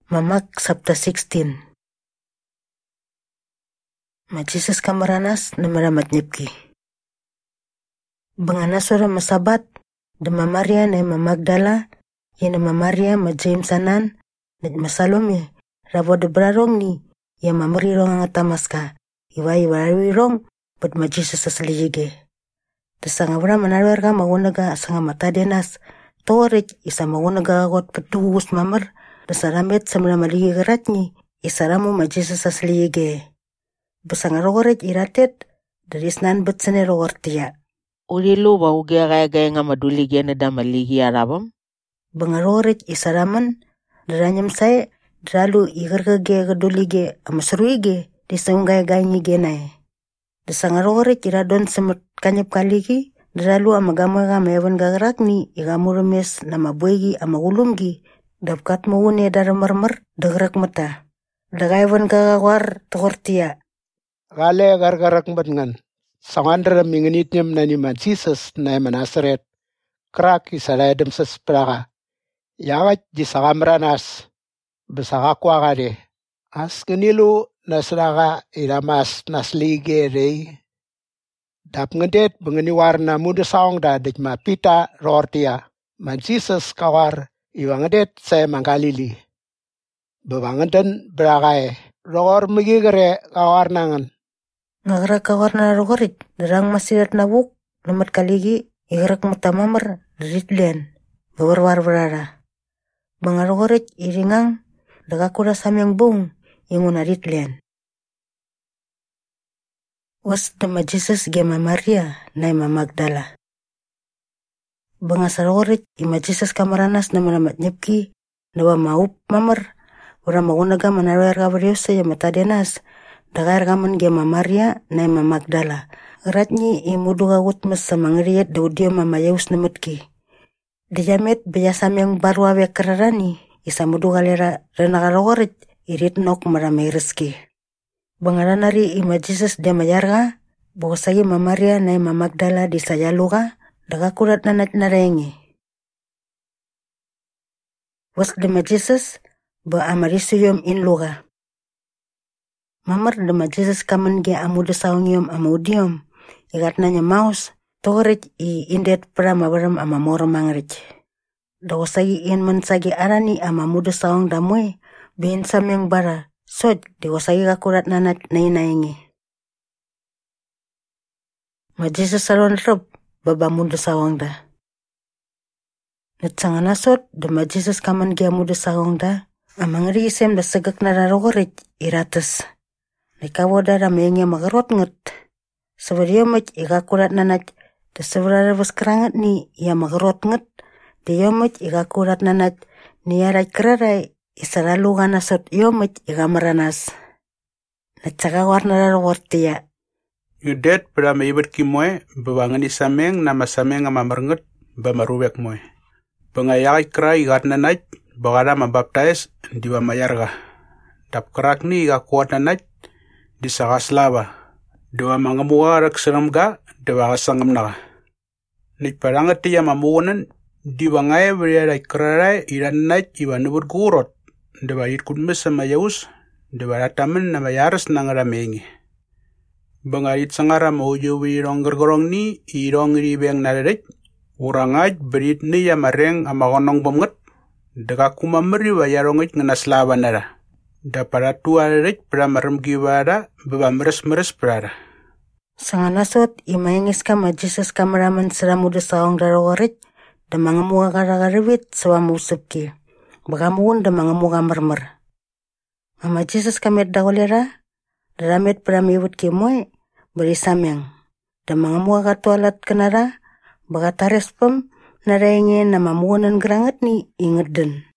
Mamak Sabta 16. Jesus kamaranas namaramat nyepki. Bangana sora masabat, dama Maria na Magdala, yana Maria ma James anan, na masalome, rabo de brarong ni, ya mamarirong ang atamaska, iwai warirong, but Jesus asaliige. Tasanga wala manarwerga mawunaga asanga matadenas, torik isa mawunaga agot petuus mamar, dasaramet sa malamali garatni, isaramu Jesus asaliige. Basanga rogoret iratet, dari snan betsene rogortia. Uli lu ba uge gaya nga maduli gena da maligi arabam? Bangaroret isaraman, daranyam saya, daralu igarga ge gadulige amasaruige, disang gaya ni genai. Dasanga rogoret iradon semet kanyap kaligi, daralu amagama ewan gagarak ni, igamurumes nama buegi amagulumgi, dapkat mawune daramarmar, dagarak mata. Dagaywan gagawar togortia. Gale gargarak batngan. Sangandra minginitnyam nani man Jesus na Nazaret. Krak isalayadam sa spraga. Yagat di sakamranas. Besakakwa gade. As kanilu nasraga iramas naslige rey. Dap ngedet benganiwar na muda saong da dejma pita rortia. Man Jesus kawar iwa ngedet saya mangkalili. Bebangandan beragay. Rogor migigare kawar nangan. Ngagrak kawar na rogorit, darang masirat na buk, namat kaligi, igarak matamamar, daritlian, bawarwar barara. Banga rogorit iringang, dagakura samyang bung, ingun aritlian. Was dama Jesus gema Maria, na Magdala. Banga sa rogorit, ima Jesus kamaranas na manamat nyepki, nawa maup mamar, ura maunaga manarwerga baryosa ya matadenas, dagar gaman gema Maria na Magdala. Ratni imuduga utmas sa mangriat daudio mamayaus namatki. Dijamet bejasam yang baru awe kararani, isa muduga lera renagarogorit, irit nok maramay reski. Bangaranari ima Jesus de mayarga, bukasagi Maria na Magdala di sayaluga, dagakurat na narengi. Was de Jesus, ba amarisuyom inluga. Mamar dama Jesus kaman ge amuda saungiom amudiom. Igat nanya maus, togerit I indet prama baram ama moro mangrit. Dawasagi in mansagi arani ama muda saung damwe, bin samyang bara, sod diwasagi kakurat nanat na inaingi. Ma Jesus salon rab, baba muda saung da. Natsanga nasod, dama Jesus kaman ge amuda saung da, amangri isem da segak nararogorit, iratas. Nikawoda ramengnya magarot nget. Seberia mach igakurat nanat. Da seberara kerangat ni ia magarot nget. Dia mach igakurat nanat. Ni aray keraray. Isaralu ganasot iyo mach igamaranas. Natsaga warna wartia. Yudet pada meibat kimoy. Bewangan isameng nama sameng amamarnget. Bamaruwek moy. Bangayakay keray igat nanat. Bagada mabaptais diwa mayarga. Dap kerak ni igakuat nanat. Di sakaslava, dewa mangamuwa raksanamga, dewa kasangamnaga. Nagparangat tiya mamuwanan, diwa ngaya beriaday kararay, iranay, iwa nubur gurot, dewa itkudmes sa mayaus, dewa rataman na mayaras ng ramengi. Bangarit sangara maujuwi irong gargorong ni, irong iribeng nararit, urangaj berit niya mareng amagonong bomngat, daga kumamari wayarongit ng naslava nara. Da para tua rek pra maram giwara beba meres prara. Sanganasot imayengis ka ma Jesus kamaraman seramuda saong darogorit da mangamuga karagaribit sawa musipki. Bagamuun da mangamuga marmar. Ama Jesus kamet dagolera daramet pra miwit kimoy berisamyang. Da mangamuga katualat kanara baga tarespem narayengin na mamuunan gerangat ni ingeden.